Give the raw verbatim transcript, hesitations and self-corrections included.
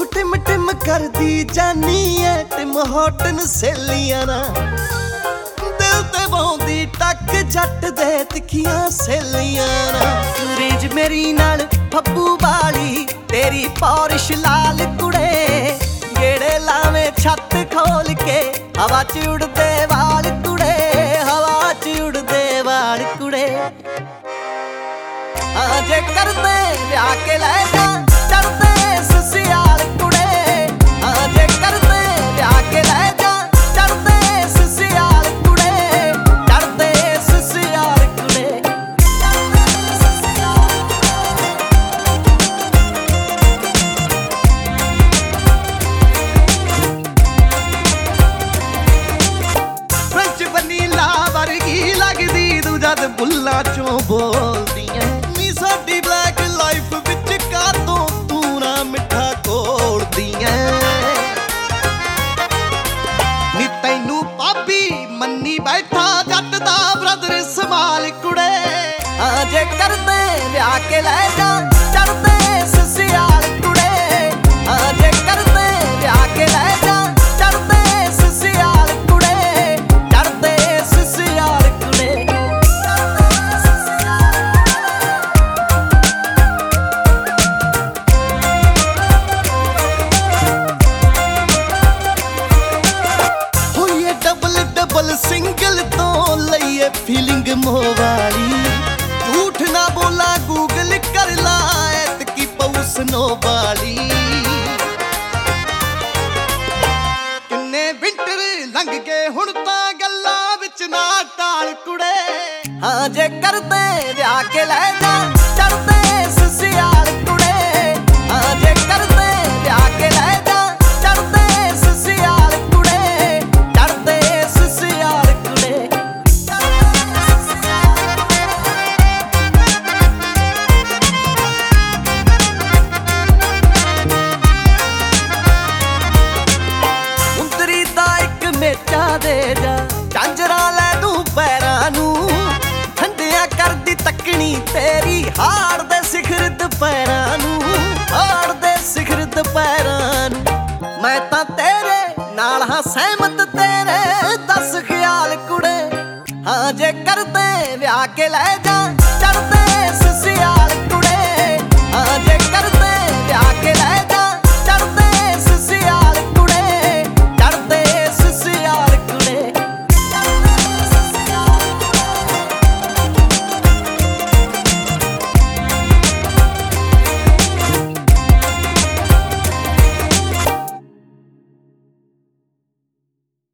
Tim Tim करदी जानी है टिम होटन सहेलियां ना दिल ते बौंदी टक जट दे तिखियां सहेलियां ना रेंज मेरी नाल फब्बू वाली तेरी पौरिश लाल कुड़े गेड़े लावे छत खोल के हवा च उड़दे वाल कुड़े हवा च उड़दे वाल कुड़े हाँ जे करदे ब्याह के लै जा चढ़दे ससियाल कुड़े हाँ जे करदे ब्याह के लै जा चढ़दे ससियाल कुड़े चढ़दे ससियाल कुड़े फ्रेंच वनीला वर्गी लगदी तू जद बुल्लां चों बोलदी ऐ नी साडी ब्लैक लाइफ विच कातों तू ना मिठा घोलदी ऐ नी तैनू भाभी मन्नी बैठा जट दा ब्रदर संभाल कुड़े हाँ जे करदे ब्याह के लै जा चढ़दे ससियाल कुड़े हाँ जे करदे ब्याह के लै जा चढ़दे ससियाल कुड़े चढ़दे ससियाल कुड़े डबल सिंगल तो लईए फीलिंग मोवाली झूठ ना बोला गूगल कर ला ऐतकी पउस नो वाली किन्ने विंटर लंघ के हुण तां गल्लां विच ना टाल कुड़े हाँ जे करदे ब्याह के लै जा